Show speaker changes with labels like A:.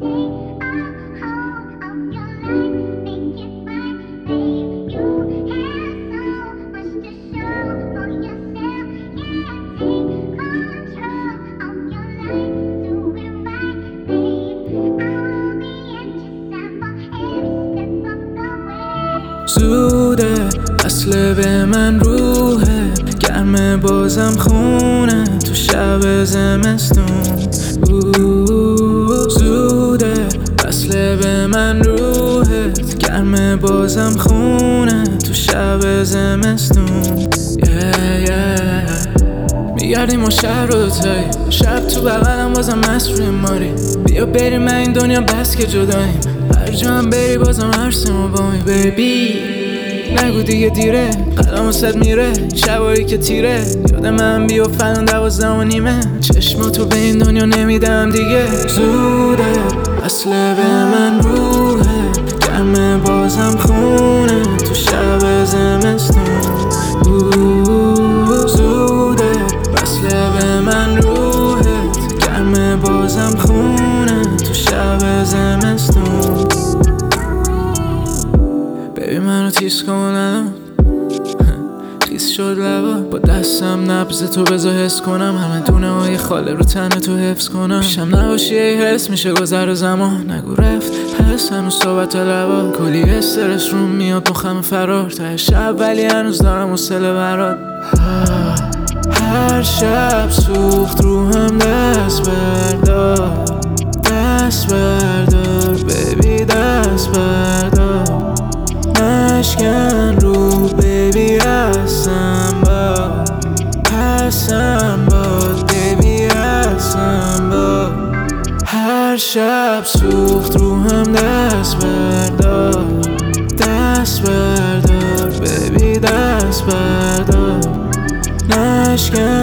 A: زوده اصل به من روحه گرمه بازم خونه تو شب زمستون. زوده اصل به من روحه گرمه بازم خونه تو شب زمستون. میگردیم و شهر رو دوتایی، شب تو بغلم بازم مست روی ماری. بیا بریم این دنیا بس که جداییم، هر جا هم بری بازم هرسیم و با می بیبی. نگو دیگه دیره، قدم و صد میره شبایی که تیره. یاد من بیفت الان 12:30، چشماتو به این دنیا نمیدم دیگه. زوده اصل به من روحه گرمه بازم خونه تو شب زمستون. زوده اصل به من روحه گرمه بازم خونه تو شب زمستون. ببین منو تیز کنم خیس شد لبا، با دستم نبض تو بذار حس کنم. همه دونه های خاله رو تن تو حفظ کنم. پیشم نباشی ای حس میشه گذر زمان. نگو رفت هست هنوز صحبت لبا، کلی استرس روم میاد مخم فرار تا شب، ولی هنوز دارم حوصله برات. هر شب سوخت روحم دست بردار، دست بردار بیبی دست بردار. نشکن رو بیبی هستم با بیبی هستم با. هر شب سوخت روحم دست بردار، دست بردار بیبی دست بردار. نشکن